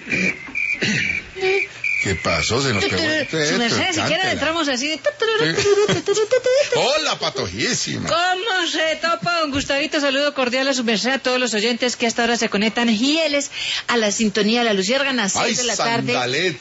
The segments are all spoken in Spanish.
¿Qué pasó? Se nos pegó el Su merced, si quieren entramos así. Hola, patojísima. ¿Cómo se topa, don Gustavito? Saludo cordial a su merced, a todos los oyentes que hasta ahora se conectan fieles a la sintonía de la Luciérgana, a 6 de la tarde. Sandalet.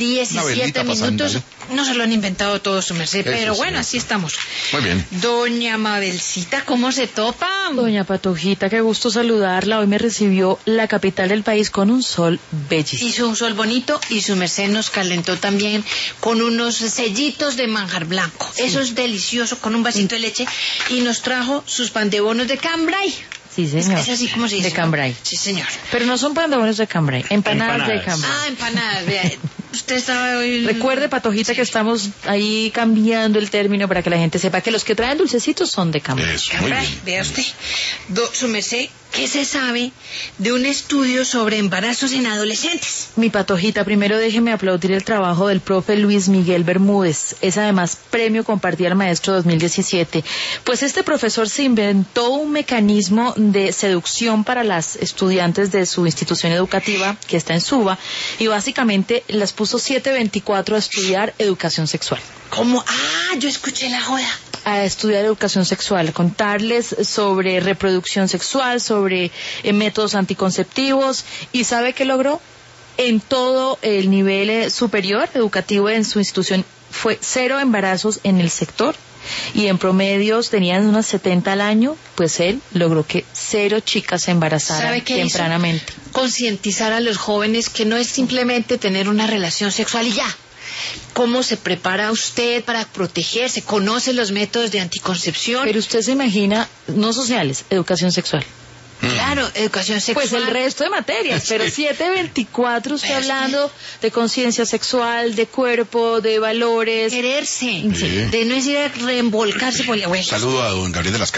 17 minutos. No se lo han inventado todos, su merced, pero bueno, así estamos. Muy bien. Doña Mabelcita, ¿cómo se topa? Doña Patojita, qué gusto saludarla. Hoy me recibió la capital del país con un sol bellísimo. Hizo un sol bonito y su merced nos calentó también con unos sellitos de manjar blanco. Sí. Eso es delicioso, con un vasito de leche. Y nos trajo sus pan de bonos de cambray. Sí, señor. Es así como se dice. De cambray. Sí, señor. Pero no son pan de bonos de cambray, empanadas de cambray. Ah, empanadas. Vea, usted estaba hoy... Recuerde, Patojita, que estamos ahí cambiando el término para que la gente sepa que los que traen dulcecitos son de cambray. Eso, muy bien. Vea usted. Su merced, ¿qué se sabe de un estudio sobre embarazos en adolescentes? Mi Patojita, primero déjeme aplaudir el trabajo del profe Luis Miguel Bermúdez. Es además premio Compartida al Maestro 2017. Pues este profesor se inventó un mecanismo de seducción para las estudiantes de su institución educativa, que está en Suba, y básicamente las puso 7/24 a estudiar educación sexual. ¿Cómo? Ah, yo escuché la joda. A estudiar educación sexual, a contarles sobre reproducción sexual, sobre métodos anticonceptivos. ¿Y sabe qué logró? En todo el nivel superior educativo en su institución fue 0 embarazos en el sector, y en promedios tenían unas 70 al año. Pues él logró que 0 chicas se embarazaran tempranamente. Hizo? Concientizar a los jóvenes que no es simplemente tener una relación sexual y ya. ¿Cómo se prepara usted para protegerse? ¿Conoce los métodos de anticoncepción? Pero usted se imagina, no sociales, educación sexual. Claro, educación sexual. Pues el resto de materias, pero 7/24 está hablando de conciencia sexual, de cuerpo, de valores. Quererse, Sí. de no decir reembolcarse por la huella. Saludo a don Gabriel de las